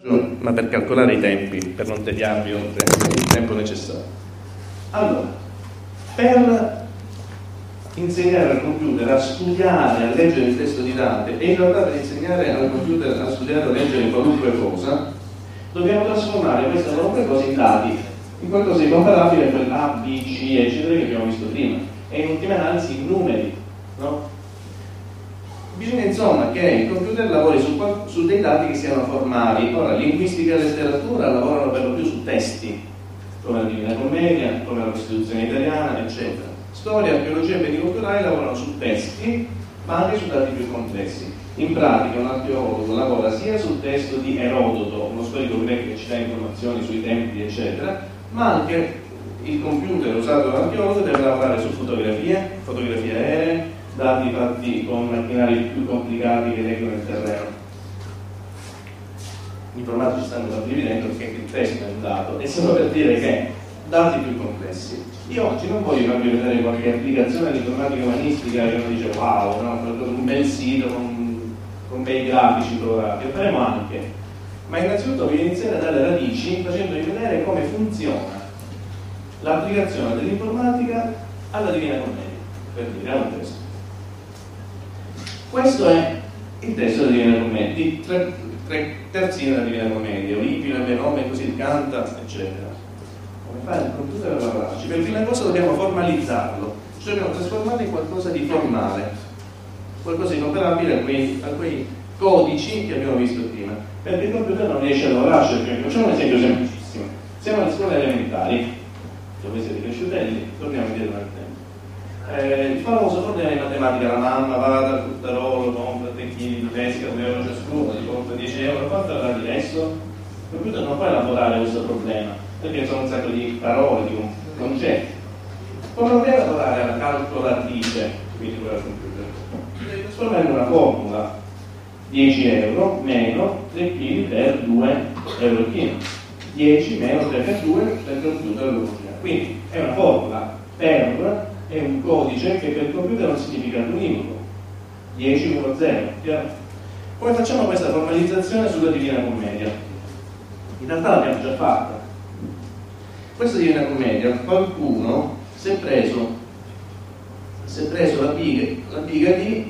ma per calcolare i tempi, per non tediarvi oltre il tempo necessario. Allora, per insegnare al computer a studiare, a leggere il testo di Dante, e in realtà per insegnare al computer a studiare a leggere qualunque cosa, dobbiamo trasformare questa qualunque cosa in dati, in qualcosa di comparabile a quel A, B, C, eccetera che abbiamo visto prima, e in ultima analisi in numeri, no? Bisogna insomma che il computer lavori su dei dati che siano formali. Ora, linguistica e letteratura lavorano per lo più su testi, come la Divina Commedia, come la Costituzione italiana, eccetera. Storia, archeologia e beni culturali lavorano su testi, ma anche su dati più complessi. In pratica un archeologo lavora sia sul testo di Erodoto, uno storico greco che ci dà informazioni sui tempi, eccetera, ma anche il computer usato dall'archeologo deve lavorare su fotografie aeree, dati fatti con macchinari più complicati che leggono il terreno. Gli informatici stanno condividendo perché il testo è un dato, e solo per dire che dati più complessi. Io oggi non voglio farvi vedere qualche applicazione di informatica umanistica che uno dice wow, no? Un bel sito con bei grafici colorati, lo faremo anche, ma innanzitutto voglio iniziare dalle radici facendovi vedere come funziona l'applicazione dell'informatica alla Divina Commedia, per dire a un testo. Questo è il testo della Divina Commedia, di tre terzine della Divina Commedia, Olipino, Benome, così il Canta, eccetera. Come fare il computer a lavorarci? Per prima cosa dobbiamo formalizzarlo, cioè dobbiamo trasformarlo in qualcosa di formale, qualcosa di comparabile a quei codici che abbiamo visto prima, perché il computer non riesce a lavorarci. Facciamo un esempio semplicissimo: siamo alle scuole elementari, dove siete cresciutelli, torniamo indietro nel tempo. Il famoso problema di matematica: la mamma va dal fruttarolo, compra 3 kg di pesca, 2 euro ciascuno, ti compra 10 euro, quanto avrà di resto? Il computer non può elaborare questo problema, perché sono un sacco di parole, di concetti. Come non deve lavorare alla calcolatrice, quindi quella computer, deve trasformare in una formula: 10 euro meno 3 kg per 2 euro al chilo. 10 meno 3 per 2 per il computer lo funziona. Quindi è una formula per, è un codice che per il computer non significa univoco. 10 1 0, chiaro? Come facciamo questa formalizzazione sulla Divina Commedia? In realtà l'abbiamo già fatta. Questa Divina Commedia, qualcuno si è preso la piga di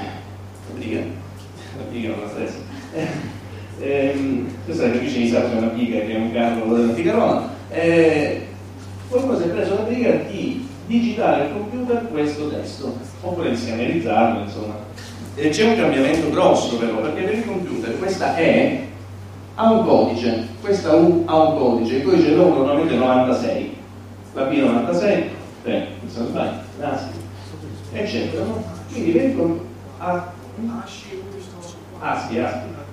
la piga non la stessa. Questa è la capisce di Sapio, una piga che è un carro dell'antica Roma. Qualcuno si è preso la piga di digitare al computer questo testo, oppure di scanerizzarlo, insomma. C'è un cambiamento grosso però, perché per il computer questa E ha un codice, questa U ha un codice, il codice lo normalmente è 96, la B 96, non so sbaglio, eccetera, no? Quindi per il ASCII.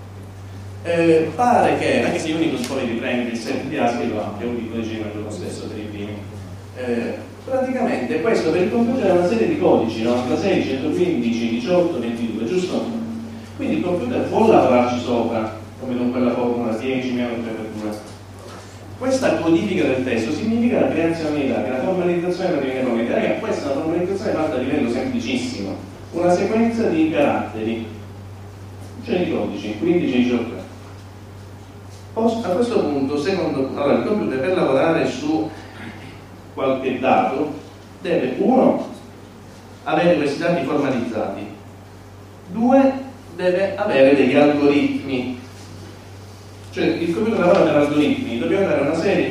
Pare che, anche se Unicode poi riprende il set di ASCII, lo amplia, Unicode dice lo stesso per i primi. Praticamente questo per il computer è una serie di codici, 96, 115, 18, 22, giusto? Quindi il computer può lavorarci sopra, come con quella formula 10 meno 3 per 2. Questa codifica del testo significa la creazionalità, che la formalizzazione della Divina Commedia. Questa è una formalizzazione fatta a livello semplicissimo, una sequenza di caratteri, cioè di codici, 15, 18. A questo punto, il computer per lavorare su qualche dato deve, 1, avere questi dati formalizzati, 2, deve avere degli algoritmi. Cioè il computer lavora per algoritmi, dobbiamo avere una serie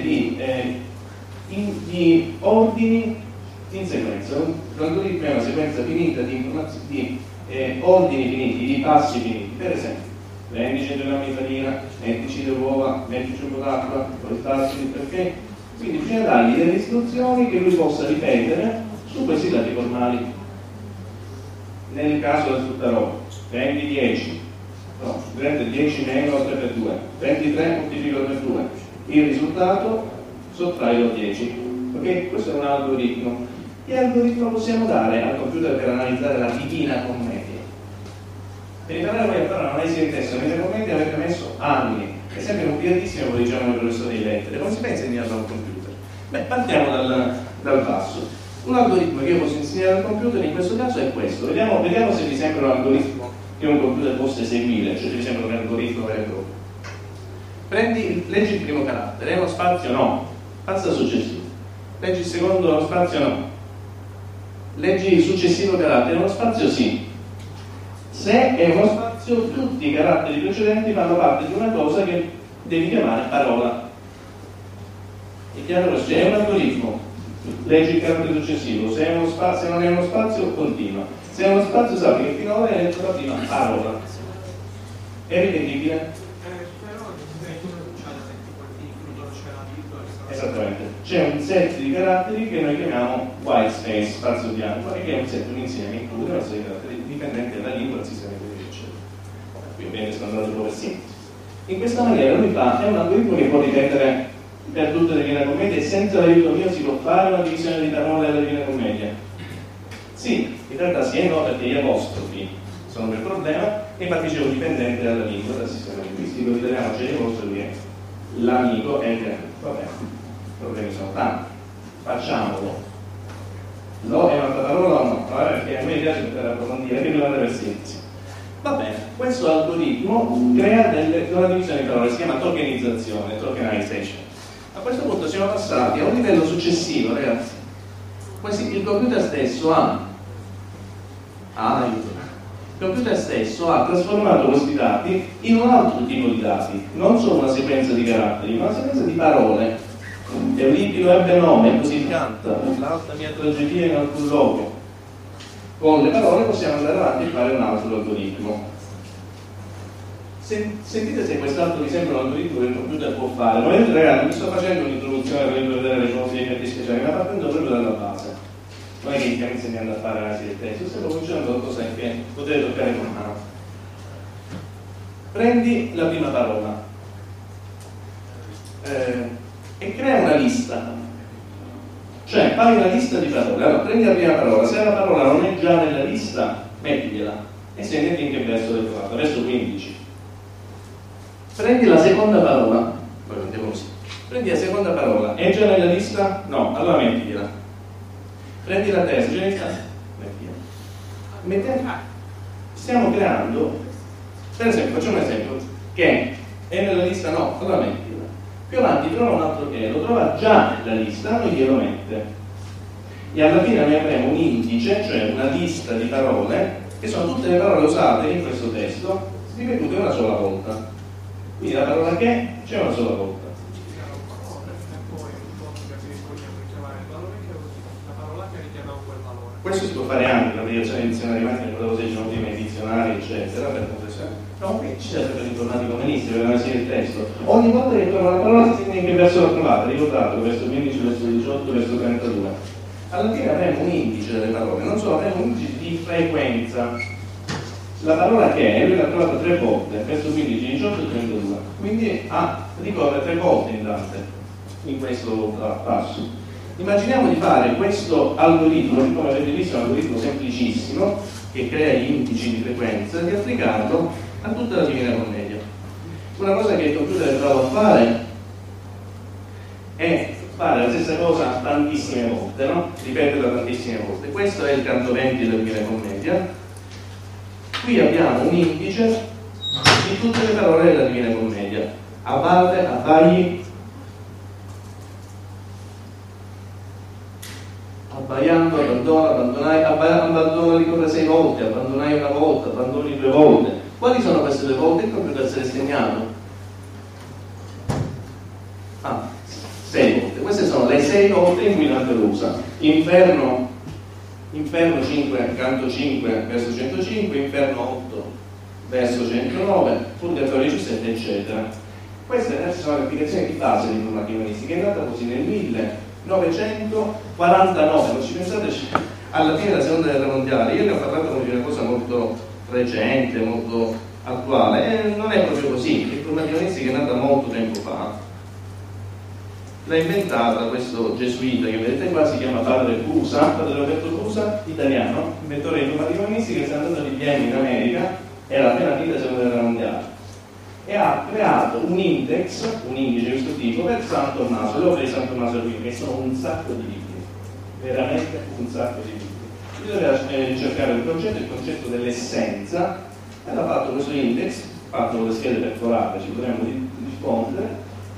di ordini in sequenza. L'algoritmo è una sequenza finita di ordini finiti, di passi finiti. Per esempio, prendi 100 grammi di farina, mettici le uova, mettici un po' d'acqua, poi tassi, perché? Quindi bisogna dargli delle istruzioni che lui possa ripetere su questi dati formali. Nel caso del fruttarolo, prendi 10, no, prende 10 meno 3 per 2, prendi 3, moltiplico per 2, il risultato sottrai da 10. Ok? Questo è un algoritmo. Che algoritmo possiamo dare al computer per analizzare la Divina Commedia? Per imparare a fare un'analisi di testo nella Commedia avete messo anni, è sempre complicatissimo, come diciamo i professori di lettere. Come si fa a insegnarlo a un computer? Beh, partiamo dal basso. Un algoritmo che io posso insegnare al computer in questo caso è questo. Vediamo se vi sembra un algoritmo che un computer possa eseguire, cioè vi sembra un algoritmo vero e proprio. leggi il primo carattere, è uno spazio? No. Passa al successivo. Leggi il secondo, è uno spazio? No. Leggi il successivo carattere, è uno spazio? Sì. Se è uno spazio, tutti i caratteri precedenti fanno parte di una cosa che devi chiamare parola. È chiaro questo? È un algoritmo. Leggi il carattere successivo, se non è uno spazio, continua. Se è uno spazio, sappi che fino ad ora hai detto la prima parola. È ripetibile? Esattamente. C'è un set di caratteri che noi chiamiamo white space, spazio bianco, e che è un insieme che include una serie di caratteri dipendenti dalla lingua, dal sistema di eccetera. Qui ovviamente sono andato proprio sintesi. In questa maniera lui fa, è un algoritmo che può ripetere per tutte le Divine Commedie, e senza l'aiuto mio si può fare una divisione di parole della Divina Commedia? Sì, in realtà sì e no, perché gli apostrofi sono il problema, e infatti dicevo dipendente dalla lingua, dal sistema linguistico. L'italiano c'è il vostro, lui è l'amico e il vabbè, i problemi sono tanti, facciamolo. Lo è un'altra parola o no? Perché a me piace per approfondire, che dobbiamo andare per sintesi. Va bene, questo algoritmo crea una divisione di parole, si chiama tokenizzazione, tokenization. A questo punto siamo passati a un livello successivo, ragazzi. Il computer stesso il computer stesso ha trasformato questi dati in un altro tipo di dati, non solo una sequenza di caratteri, ma una sequenza di parole. Euripido ebbe nome, così canta, l'alta mia tragedia in alcun luogo. Con le parole possiamo andare avanti e fare un altro algoritmo. Sentite se quest'altro vi sembra un algoritmo che il computer può fare. Ma io, ragazzi, mi sto facendo un'introduzione per vedere le cose, gli effetti speciali, ma partendo proprio dalla base. Non è che stiamo insegnando a fare analisi del testo, stiamo cominciando da cose che potete toccare con mano. Prendi la prima parola e crea una lista. Cioè, fai una lista di parole. Allora, prendi la prima parola, se la parola non è già nella lista, mettigliela e segnati in che verso l'hai trovata, verso 15. Prendi la seconda parola, poi mettiamo così. Prendi la seconda parola, è già nella lista? No, allora mettigliela. Prendi la terza, già nella lista? Mettigliela. Stiamo creando, per esempio, facciamo un esempio, che è nella lista? No, allora mettigliela. Più avanti trova un altro che lo trova già nella lista, noi glielo mette. E alla fine noi avremo un indice, cioè una lista di parole, che sono tutte le parole usate in questo testo, ripetute una sola volta. Quindi la parola che c'è una sola volta. Questo si può fare anche la variazione dizionaria, anche quella cosa diciamo prima, i dizionari, eccetera, per confessione. No, qui ci serve per l'informatico-umanistico, per analisi del testo. Ogni volta che trova una parola si segna in che verso l'ho trovata, ricordato, verso 15, verso 18, verso 32. Alla fine avremo un indice delle parole, non solo avremo un indice di frequenza. La parola che è, lui l'ha trovata 3 volte, verso 15, 18 e 32. Quindi ricorre 3 volte in Dante, in questo passo. Immaginiamo di fare questo algoritmo, come avete visto è un algoritmo semplicissimo, che crea gli indici di frequenza, di applicarlo a tutta la Divina Commedia. Una cosa che il computer prova a fare è fare la stessa cosa tantissime volte, no? Ripeterla tantissime volte. Questo è il canto 20 della Divina Commedia. Qui abbiamo un indice di tutte le parole della Divina Commedia. Abate, abbagli, abbaiando, abbandona, abbandonai, abbandona ricorre 6 volte, abbandonai una volta, abbandoni 2 volte. Quali sono queste 2 volte? Il computer se l'è segnato. 6 volte. Queste sono le 6 volte in cui Dante lo usa. Inferno 5, canto 5 verso 105, Inferno 8 verso 109, Purgatorio 17, eccetera. Queste sono le applicazioni di base di informatica umanistica. È nata così nel 1949, non ci pensate, alla fine della seconda guerra mondiale. Io ne ho parlato come di una cosa molto recente, molto attuale, e non è proprio così. L'informatica umanistica è nata molto tempo fa. L'ha inventata questo gesuita che vedete qua, si chiama padre Roberto Prusa, italiano, inventore di informatica umanistica, che è andato di Vienna in America, era appena finita la seconda guerra mondiale, e ha creato un indice di questo tipo per San Tommaso, le opere di San Tommaso Aquino, che sono un sacco di libri, veramente un sacco di libri. Lui doveva cercare il concetto dell'essenza, e ha fatto questo index, fatto con le schede perforate, ci potremmo rispondere,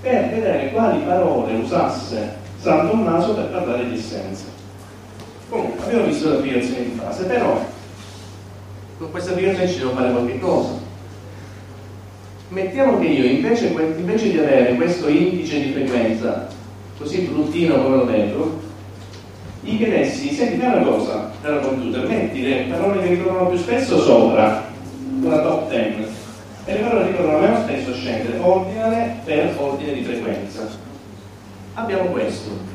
per vedere quali parole usasse San Tommaso per parlare di essenza. Comunque, abbiamo visto l'applicazione di base, però con questa applicazione ci devo fare qualche cosa. Mettiamo che io invece di avere questo indice di frequenza così bruttino come lo vedo, gli chiedessi: senti, fai una cosa dal computer, metti le parole che ritornano più spesso sopra una top 10 e le parole che ritornano meno spesso scendere, ordinale per ordine di frequenza. Abbiamo questo.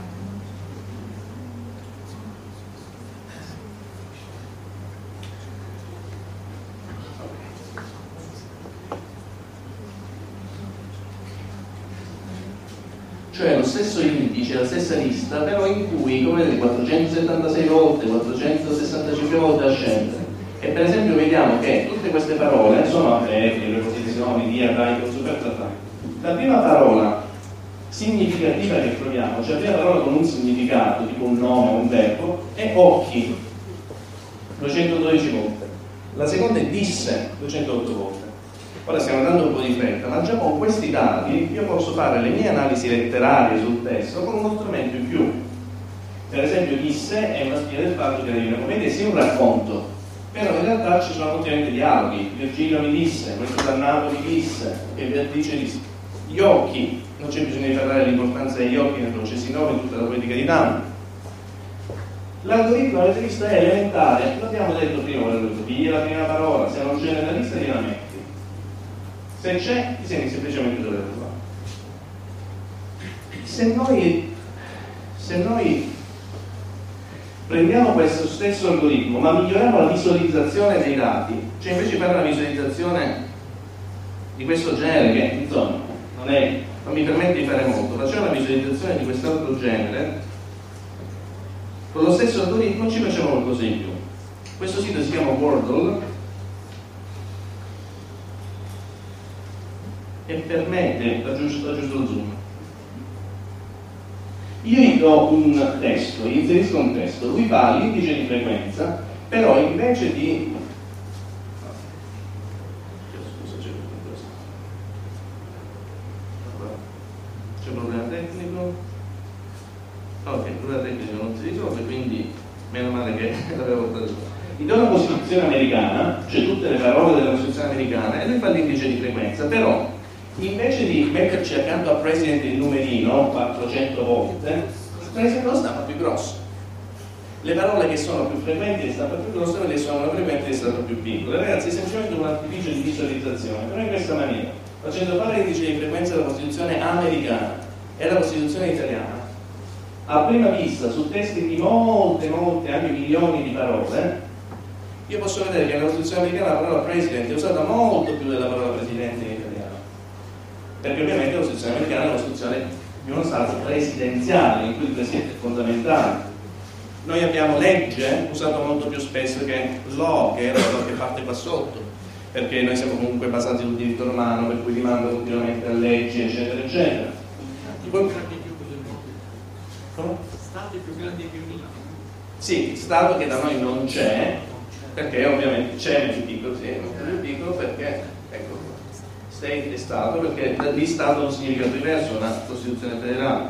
Cioè lo stesso indice, la stessa lista, però in cui, come vedete, 476 volte, 465 volte a scendere. E per esempio vediamo che tutte queste parole sono aperti, preposizioni, dia, dai, superfluità. La prima parola significativa che troviamo, cioè la prima parola con un significato, tipo un nome o un verbo, è occhi, 212 volte. La seconda è disse, 208 volte. Ora stiamo andando un po' di fretta, ma già con questi dati io posso fare le mie analisi letterarie sul testo con uno strumento in più. Per esempio disse è una spia del fatto che la Divina Commedia sia un racconto, però in realtà ci sono continuamente dialoghi. Virgilio mi disse, questo dannato mi disse, e Beatrice disse. Gli occhi, non c'è bisogno di parlare dell'importanza degli occhi nel processo in in tutta la poetica di Dante. L'algoritmo, avete visto, è elementare, l'abbiamo detto prima, pigli la prima parola, se non c'è nella lista gliela metti. Se c'è, ti segni semplicemente dove la trovare. Se noi prendiamo questo stesso algoritmo, ma miglioriamo la visualizzazione dei dati, cioè invece di fare una visualizzazione di questo genere, che insomma non mi permette di fare molto, facciamo una visualizzazione di quest'altro genere, con lo stesso algoritmo ci facciamo qualcosa in più. Questo sito si chiama Wordle e permette, aggiusto lo zoom, io gli do un testo, gli inserisco un testo, lui fa l'indice di frequenza, però invece di c'è un problema tecnico, ok, il problema tecnico non si risolve, quindi meno male che l'avevo portato. Gli do una Costituzione americana, cioè tutte le parole della Costituzione americana, e lui fa l'indice di frequenza, però invece di metterci accanto a President il numerino 400 volte, President lo stampa più grosso. Le parole che sono più frequenti le stampa più grosse, quelle che sono meno frequenti le stampa più piccole. Ragazzi, è semplicemente un artificio di visualizzazione, però in questa maniera, facendo fare l'indice di frequenza della Costituzione americana e la Costituzione italiana, a prima vista, su testi di molte, anche milioni di parole, io posso vedere che nella Costituzione americana la parola President è usata molto più della parola Presidente in italiano. Perché ovviamente la Costituzione americana è una Costituzione di uno Stato presidenziale, in cui il Presidente è fondamentale. Noi abbiamo legge, usato molto più spesso che law, che era qualche parte qua sotto, perché noi siamo comunque basati sul diritto romano, per cui rimanda continuamente a leggi, eccetera, eccetera. Stati più grandi che uniti. Sì, Stato che da noi non c'è, perché ovviamente c'è più piccolo, sì, più piccolo perché, ecco, State è Stato, perché lì Stato ha un significato diverso, una Costituzione federale.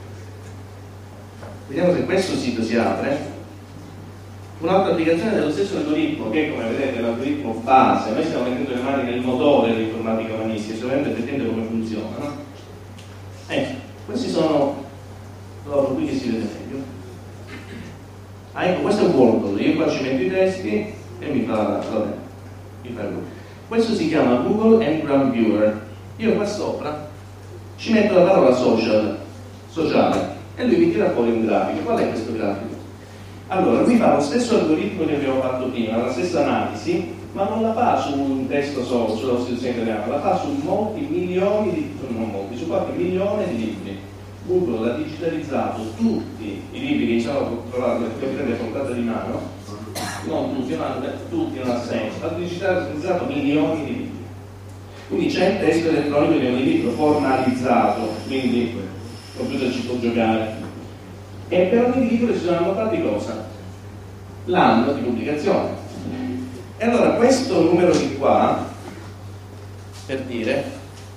Vediamo se questo sito si apre. Un'altra applicazione dello stesso algoritmo, che come vedete è l'algoritmo base, noi stiamo mettendo le mani nel motore dell'informatica umanistica, solamente vedendo come funziona, no? Ecco, questi sono loro qui che si vede meglio. Ah, ecco, questo è un Wordle, io qua ci metto i testi e mi fa il lui. Questo si chiama Google Ngram Viewer. Io qua sopra ci metto la parola sociale, e lui mi tira fuori un grafico. Qual è questo grafico? Allora, lui fa lo stesso algoritmo che abbiamo fatto prima, la stessa analisi, ma non la fa su un testo solo, sulla Costituzione italiana, la fa su molti milioni di, non molti, su qualche milione di libri. Google ha digitalizzato tutti i libri che ci sono trovati, le prende portate di mano, non tutti, ma tutti non ha senso, ha digitalizzato milioni di libri. Quindi c'è il testo elettronico di ogni libro formalizzato, quindi il computer ci può giocare. E per ogni libro si sono annotati cosa? L'anno di pubblicazione. E allora questo numero di qua, per dire,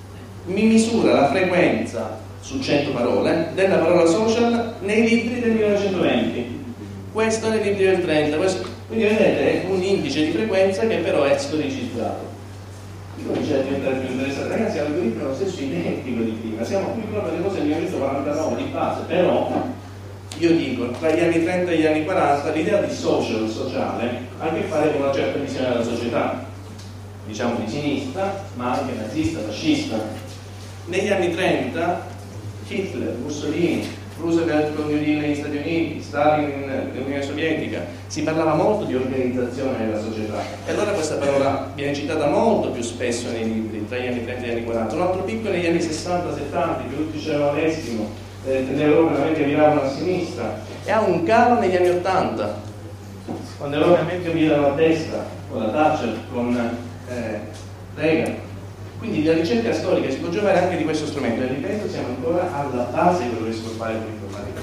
mi misura la frequenza su 100 parole della parola social nei libri del 1920, questo nei libri del 30, quindi vedete è un indice di frequenza che però è storicizzato. Io comincio a diventare più interessante, ragazzi, l'algoritmo è lo stesso identico di prima, siamo qui proprio alle cose del 1949 di base, però io dico, tra gli anni 30 e gli anni 40 l'idea di sociale ha a che fare con una certa visione della società, diciamo di sinistra, ma anche nazista, fascista. Negli anni 30 Hitler, Mussolini, Roosevelt con New Deal negli Stati Uniti, Stalin nell'Unione Sovietica, si parlava molto di organizzazione della società e allora questa parola viene citata molto più spesso nei libri tra gli anni 30 e gli anni 40. Un altro picco negli anni 60-70, che tutti dicevano l'estimo, l'Europa veramente miravano a sinistra, e ha un calo negli anni 80 quando l'Europa veramente mirano a destra con la Thatcher, con Reagan. Quindi la ricerca storica si può giocare anche di questo strumento e ripeto, siamo ancora alla base di quello che si può fare con l'informatica.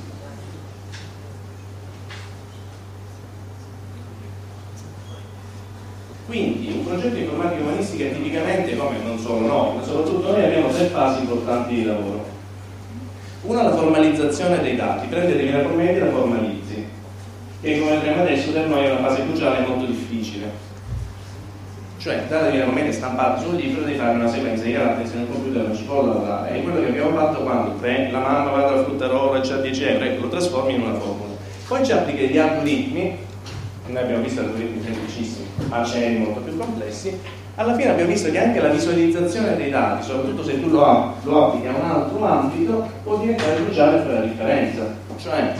Quindi un progetto di informatica umanistica è tipicamente, come non solo noi, ma soprattutto noi abbiamo 3 fasi importanti di lavoro. Una, la formalizzazione dei dati, prende Divina Commedia e la formalizzi, che come vedremo adesso per noi è una fase cruciale e molto difficile. Cioè, dalla Divina Commedia stampata sul libro devi fare una sequenza di caratteri, se nel computer non ci può lavorare. È quello che abbiamo fatto quando la mamma va dalla frutta e c'ha 10 euro, ecco, lo trasformi in una formula. Poi ci applichi degli algoritmi, noi abbiamo visto algoritmi semplicissimi, ma ce ne molto più complessi. Alla fine abbiamo visto che anche la visualizzazione dei dati, soprattutto se tu lo applichi a un altro ambito, può diventare cruciale per la differenza. Cioè,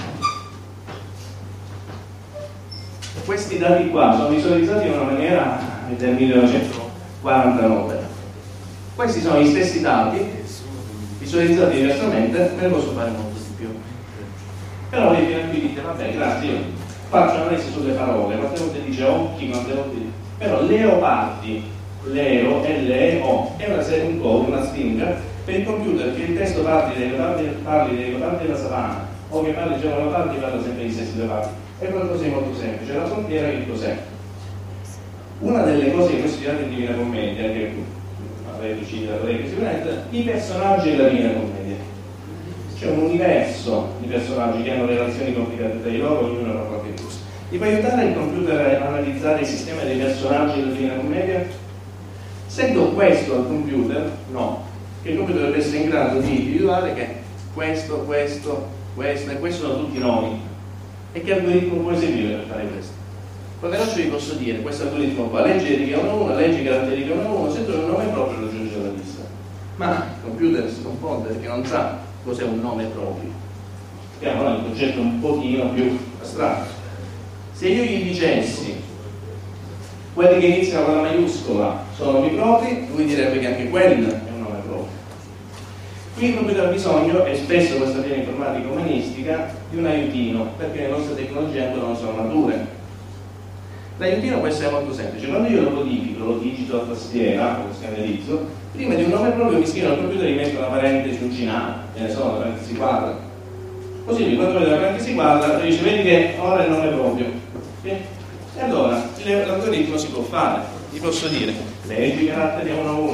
questi dati qua sono visualizzati in una maniera del 1949. Questi sono gli stessi dati visualizzati diversamente, me ne posso fare molto di più. Però voi fino a qui dite, vabbè, grazie, io faccio analisi sulle parole, quante volte dice occhi, quante volte dice. Però leopardi, leo, L-E-O, è un code, una stringa per il computer che il testo parli dei leopardi della savana, o che parli di leopardi parla sempre di stessi leopardi. È qualcosa di molto semplice. La frontiera che cos'è? Una delle cose che voi studiate in Divina Commedia, che avrete citato lei sicuramente, i personaggi della Divina Commedia. C'è un universo di personaggi che hanno relazioni complicate tra di loro, ognuno ha qualche cosa. Vi può aiutare il computer a analizzare il sistema dei personaggi della Divina Commedia? Se do questo al computer, no. Che il computer deve essere in grado di individuare che questo e questo sono tutti nomi. E che algoritmo può eseguire per fare questo? Con veloce vi posso dire, questo algoritmo qua legge righe 1-1, legge caratteriche 1-1, se trovi un nome proprio lo aggiunge alla lista. Ma il computer si confonde perché non sa cos'è un nome proprio. Abbiamo un concetto un pochino più astratto. Se io gli dicessi quelli che iniziano con la maiuscola sono nomi propri, lui direbbe che anche quel è un nome proprio. Qui il computer ha bisogno, e spesso questa viene informatica umanistica, di un aiutino, perché le nostre tecnologie ancora non sono mature. L'aiutino può essere molto semplice. Quando io lo codifico, lo digito a tastiera, lo scannerizzo, prima di un nome proprio mi scrivo al computer e gli metto una parentesi uncinata, che ne so, una parentesi quadra. Così lui quando vede la parentesi quadra dice, vedi che ora è il nome proprio. E allora l'algoritmo si può fare, gli posso dire, leggi i caratteri 1-1.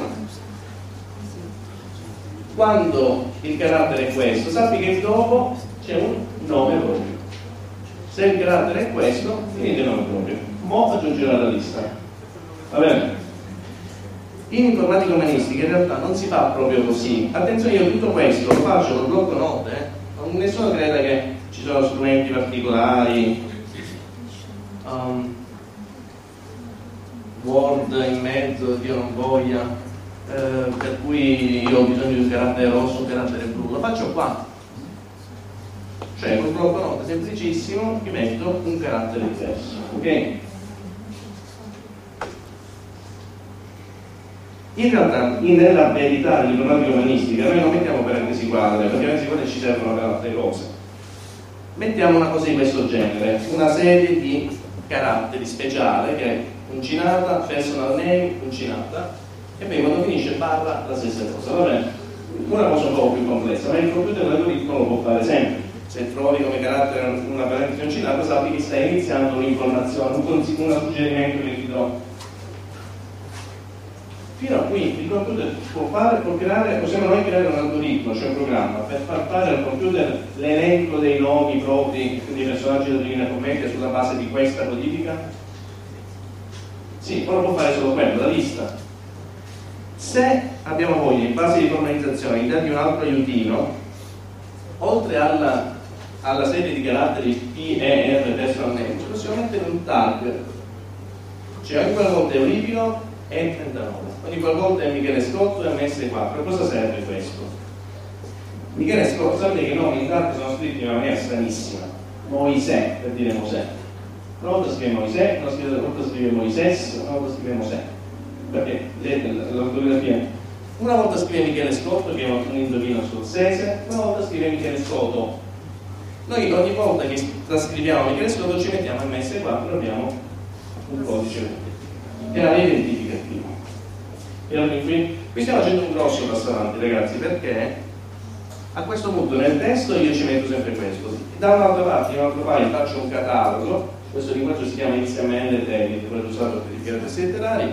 Quando il carattere è questo, sappi che dopo c'è un nome proprio. Se il carattere è questo, finite il nome proprio. Mo aggiungerò alla lista. Va bene? In informatica umanistica in realtà non si fa proprio così. Attenzione, io tutto questo lo faccio col blocco note. Nessuno creda che ci sono strumenti particolari, Word in mezzo, Dio non voglia, per cui io ho bisogno di un carattere rosso, un carattere blu. Lo faccio qua. Cioè col blocco note semplicissimo mi metto un carattere diverso. Ok? In realtà, nella verità dell'informatica umanistica, noi non mettiamo parentesi quadre, perché parentesi quadre ci servono per altre cose. Mettiamo una cosa di questo genere, una serie di caratteri speciale che è uncinata, personal name, uncinata, e poi quando finisce barra la stessa cosa. Va bene? Una cosa un po' più complessa, ma il computer l'algoritmo lo può fare sempre. Se trovi come carattere una parentesi uncinata, sappi che stai iniziando un'informazione, un suggerimento che ti do. Fino a qui il computer possiamo noi creare un algoritmo, cioè un programma, per far fare al computer l'elenco dei nomi propri dei personaggi della Divina Commedia sulla base di questa codifica? Sì, ora può fare solo quello, la lista. Se abbiamo voglia, in base di formalizzazione, di dargli un altro aiutino, oltre alla serie di caratteri P, E, R, personal name, possiamo mettere un tag, cioè ogni qualvolta è Euripino è 39, ogni qualvolta è Michele Scotto è MS4. A cosa serve questo? Michele Scotto, sapete che i nomi in DART sono scritti in una maniera stranissima. Moisè, per dire Mosè. Una volta scrive Moisè, una volta scrive Moisès, una volta scrive Mosè. Perché l'ortografia. Una volta scrive Michele Scotto, che è un indovino scozzese, una volta scrive Michele Scotto. Noi ogni volta che trascriviamo Michele Scotto ci mettiamo MS4 e abbiamo un codice che è identificativo. E allora qui stiamo facendo un grosso passo avanti, ragazzi, perché a questo punto nel testo io ci metto sempre questo. Da un'altra parte, in un altro file faccio un catalogo, questo linguaggio si chiama XML Teddy, quello usato per i testi letterari,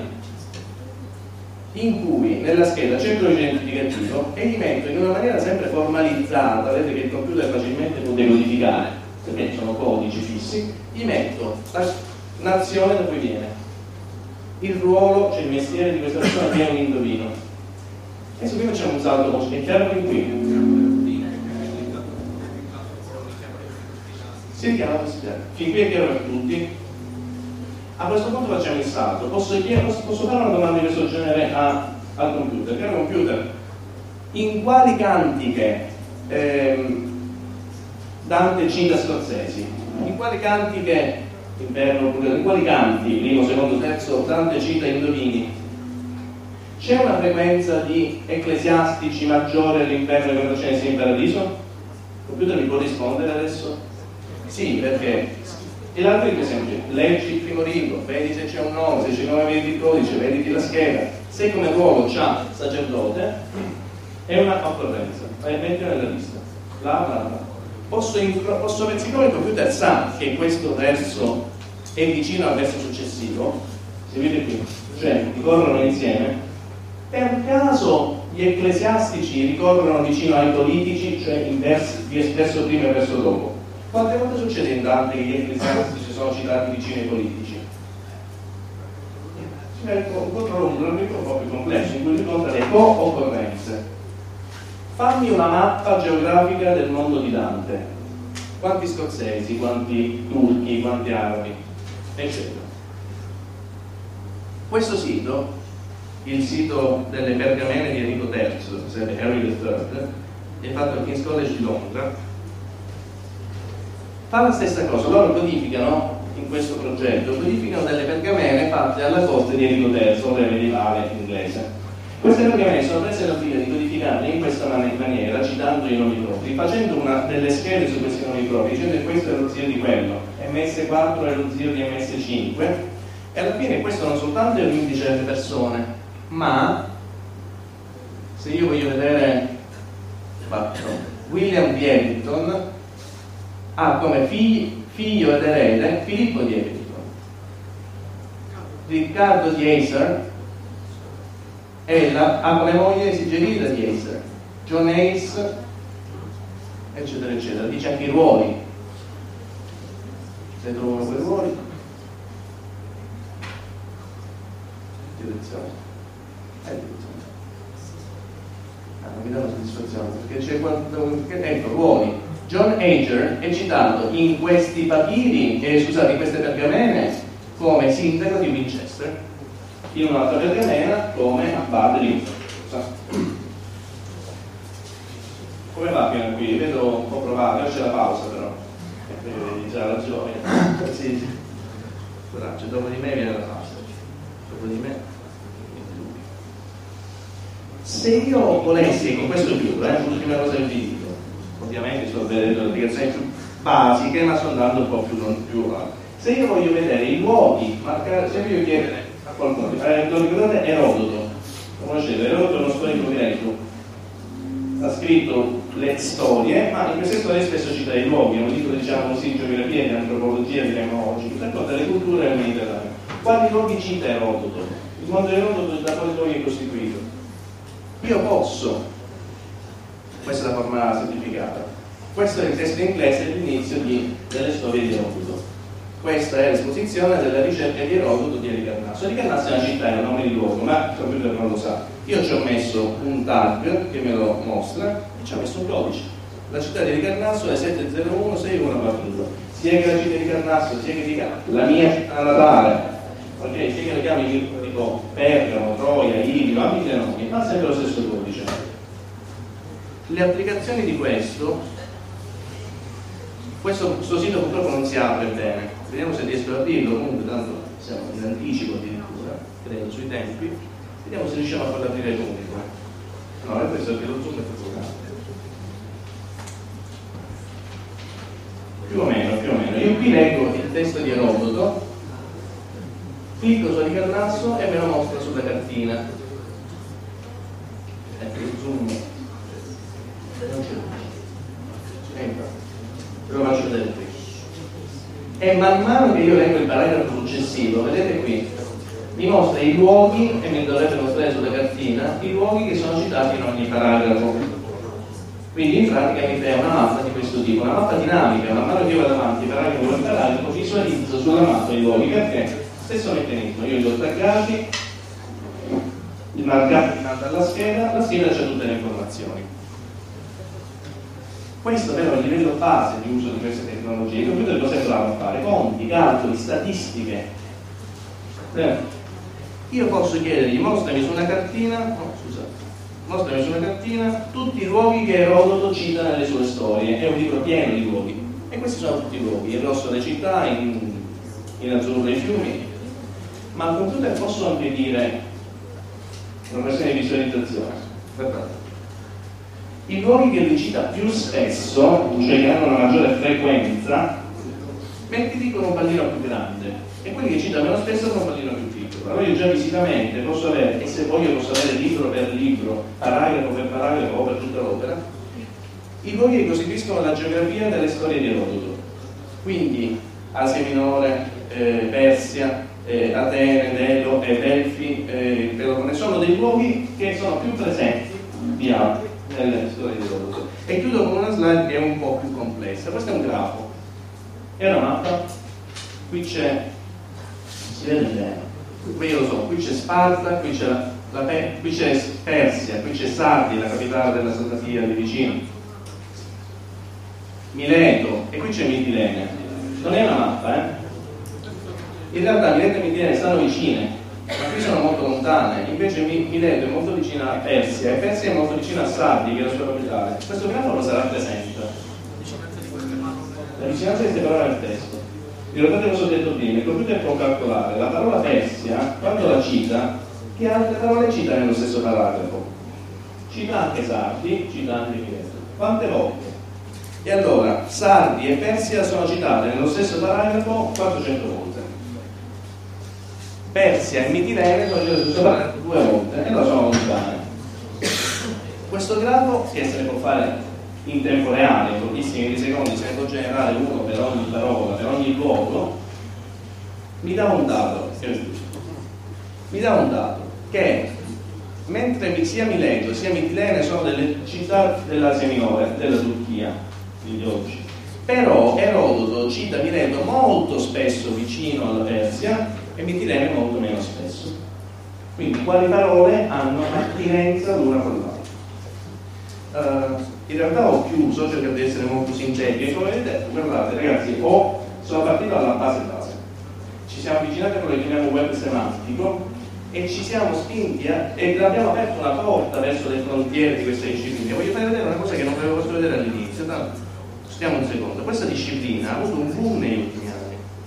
in cui nella scheda c'è il codice identificativo e li metto in una maniera sempre formalizzata, vedete che il computer facilmente può decodificare, perché sono codici fissi, gli metto la nazione da cui viene, il ruolo, cioè il mestiere di questa persona che è un indovino. Adesso qui facciamo un salto, è chiaro qui? Si chiama così, fin qui è chiaro per tutti. A questo punto facciamo il salto. Posso fare una domanda di questo genere al computer? Caro computer, in quali cantiche Dante cita scozzesi? In quali cantiche in quali canti, primo, secondo, terzo, Dante cita indovini? C'è una frequenza di ecclesiastici maggiore all'inferno che quando ce ne sia in paradiso? Il computer mi può rispondere adesso? Sì, perché e l'altro è semplice: leggi il primo libro, vedi se c'è un nome, se c'è il nome, vedi il codice, vedi la scheda. Se come ruolo c'ha sacerdote, è una occorrenza, metti nella lista. Siccome il computer sa che questo verso è vicino al verso successivo, seguite qui, cioè ricorrono insieme, per caso gli ecclesiastici ricorrono vicino ai politici, cioè verso prima e verso dopo. Quante volte succede in Dante che gli ecclesiastici sono citati vicino ai politici? C'è un controllo un po' più complesso in cui ricontra le co-occorrenze. Fammi una mappa geografica del mondo di Dante. Quanti scozzesi, quanti turchi, quanti arabi, eccetera. Questo sito, il sito delle pergamene di Enrico III, sarebbe Henry III, è fatto al King's College di Londra, fa la stessa cosa. Loro codificano in questo progetto, codificano delle pergamene fatte alla corte di Enrico III, re medievale inglese. Queste pergamene sono prese la briga di codificarle in questa maniera, citando i nomi propri, facendo delle schede su questi nomi propri, dicendo che questo è lo zio di quello, MS4 è lo zio di MS5, e alla fine questo non soltanto è un indice delle persone, ma se io voglio vedere William di Eddington ha come figlio ed erede Filippo di Eddington, Riccardo di Acer ha come moglie Sigillida di Acer, John Ace, eccetera eccetera. Dice anche i ruoli, se trovano quei ruoli, direzione, non mi dà soddisfazione perché c'è ecco, ruoli. John Ager è citato in questi papiri, in queste pergamene come sindaco di Winchester, in un'altra pergamena come abate di Winchester. Come va fino a qui? Vedo un po' provato, c'è la pausa però. Vedi già la gioia. Sì. Coraggio, dopo di me viene la pausa. Dopo di me. Se io volessi, con questo chiudo, l'ultima cosa che vi dico. Ovviamente sto vedendo le applicazioni più basiche, ma sto andando un po' più avanti. Se io voglio vedere i luoghi, se io chiedo a qualcuno, lo ricordate Erodoto? Lo conoscete? Erodoto è uno storico greco, ha scritto le storie, ma in queste storie spesso cita i luoghi, è un libro, diciamo così, geografia e antropologia, diremmo oggi, che racconta le culture del Mediterraneo. Quali luoghi cita Erodoto? mondo di Erodoto da quali luoghi è costituito. Io posso, questa è la forma semplificata, questo è il testo inglese all'inizio delle storie di Erodoto. Questa è l'esposizione della ricerca di Erodoto di Alicarnasso. Alicarnasso è una città, è un nome di luogo, ma il computer non lo sa. Io ci ho messo un tag che me lo mostra e ci ho messo un codice. La città di Alicarnasso è 7016142. Sia che la città di Alicarnasso, sia che dica la mia città natale, okay, sia che la chiami tipo Pergamo, Troia, Ilio, ha mille nomi, ma sempre lo stesso codice. Le applicazioni di questo sito purtroppo non si apre bene, vediamo se riesco a aprirlo, comunque tanto siamo in anticipo addirittura, credo, sui tempi, vediamo se riusciamo a farlo aprire comunque. No, è questo che lo zoom è troppo grande. Più o meno. Io qui leggo il testo di Erodoto, clicco su Alicarnasso e me lo mostra sulla cartina. Ecco il zoom. Non c'è. Ve lo faccio vedere qui. E man mano che io leggo il paragrafo successivo, vedete qui, mi mostra i luoghi, e mi dovrebbe mostrare sulla cartina, i luoghi che sono citati in ogni paragrafo. Quindi in pratica mi crea una mappa di questo tipo, una mappa dinamica, man mano che io vado avanti, paragrafo per paragrafo, visualizzo sulla mappa i luoghi, perché stesso meccanismo, io li ho taggati, li marcati dinanzi alla scheda, la scheda c'ha tutte le informazioni. Questo però è il livello base di uso di queste tecnologie. I computer cosa dovranno fare? Conti, calcoli, statistiche. Io posso chiedergli mostrami su una cartina tutti i luoghi che Erodoto cita nelle sue storie. È un libro pieno di luoghi, e questi sono tutti i luoghi, in rosso le città, in azzurro i fiumi. Ma al computer posso anche dire una questione di visualizzazione. Perfetto. I luoghi che lui cita più spesso, cioè che hanno una maggiore frequenza, mettiti con un pallino più grande, e quelli che cita meno spesso con un pallino più piccolo. Allora io già visivamente posso avere, e se voglio posso avere libro per libro, paragrafo per paragrafo o per tutta l'opera, i luoghi che costituiscono la geografia delle storie di Erodoto. Quindi Asia Minore, Persia, Atene, Delo e Delfi, sono dei luoghi che sono più presenti di altri nelle storie di Erodoto. E chiudo con una slide che è un po' più complessa. Questo è un grafo, è una mappa. Qui c'è, si vede bene, qui io lo so, qui c'è Sparta, qui c'è Persia, qui c'è Sardi, la capitale della Satrapia di vicino, Mileto, e qui c'è Mitilene. Non è una mappa, in realtà Mileto e Mitilene stanno vicine, ma qui sono molto lontane. Invece Mileto è molto vicina a Persia, e Persia è molto vicina a Sardi, che è la sua capitale. Questo grafo cosa rappresenta? La vicinanza che si parla nel testo. Ricordate cosa ho detto prima, il computer può calcolare la parola Persia, quando la cita, che altre parole cita nello stesso paragrafo. Cita anche Sardi, cita anche Mileto. Quante volte? E allora Sardi e Persia sono citate nello stesso paragrafo 400 volte. Persia e Mitilene sono citate nello stesso paragrafo 2 volte, e allora sono lontane. Questo grafo, che se ne può fare in tempo reale, in pochissimi secondi, se ne può generare uno per ogni parola, per ogni luogo, mi dà un dato, che mentre sia Mileto sia Mitilene sono delle città dell'Asia Minore, della Turchia di oggi, però Erodoto cita Mileto molto spesso vicino alla Persia e Mitilene molto meno spesso. Quindi quali parole hanno attinenza l'una con l'altra? In realtà ho chiuso, cerco di essere molto sintetico, e come vedete, guardate ragazzi, sono partito dalla base, ci siamo avvicinati a quello che chiamiamo web semantico, e ci siamo spinti e abbiamo aperto una porta verso le frontiere di questa disciplina. Voglio far vedere una cosa che non avevo potuto vedere all'inizio, tanto stiamo un secondo. Questa disciplina ha avuto un boom negli ultimi anni.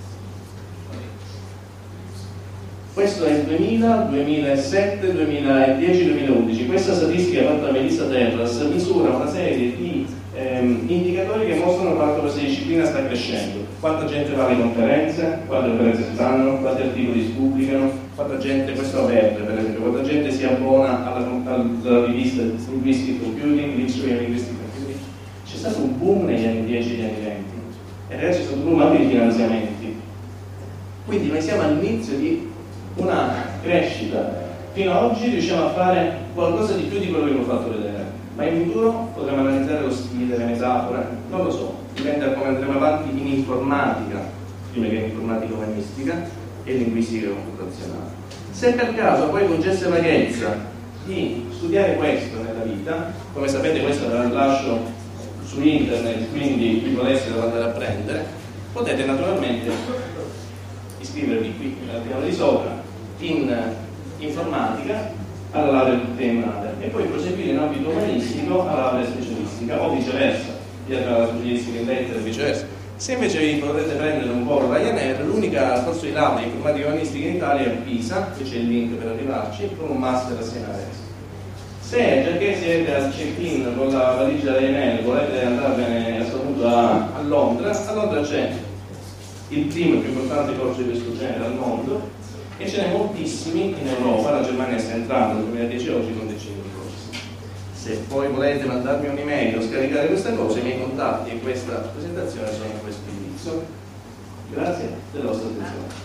Questo è il 2000, 2007, 2010, 2011. Questa statistica fatta da Melissa Terras misura una serie di indicatori che mostrano quanto questa disciplina sta crescendo. Quanta gente va alle conferenze, quante conferenze si fanno, quanti articoli si pubblicano, quanta gente, questo è verde per esempio, quanta gente si abbona alla rivista Linguistic Computing, Dictionary Linguistic Computing. C'è stato un boom negli anni 10 e negli anni 20, e ragazzi c'è stato un boom anche di finanziamenti. Quindi noi siamo all'inizio di una crescita. Fino ad oggi riusciamo a fare qualcosa di più di quello che vi ho fatto vedere, ma in futuro potremo analizzare lo stile, le metafore, non lo so, dipende da come andremo avanti in informatica, prima che in informatica umanistica e linguistica computazionale. Se per caso poi concesse vaghezza di studiare questo nella vita, come sapete questo ve lo lascio su internet, quindi vi volesse da andare a prendere, potete naturalmente iscrivervi qui nella prima di sopra in informatica alla laurea triennale e poi proseguire in ambito umanistico alla laurea specialistica o viceversa, via tra la specialistica in lettere e viceversa. Se invece vi potete prendere un po' Ryanair, l'unica corso di laurea in informatica umanistica in Italia è a Pisa, che c'è il link per arrivarci, con un master assieme a Adesso. Se già che siete al check-in con la valigia Ryanair volete andarvene a questo punto a Londra c'è il primo e più importante corso di questo genere al mondo e ce n'è moltissimi in Europa. La Germania sta entrando nel 2010 oggi con decine di corsi. Se poi volete mandarmi un'email o scaricare questa cosa, i miei contatti in questa presentazione sono in questo indirizzo. Grazie della vostra attenzione.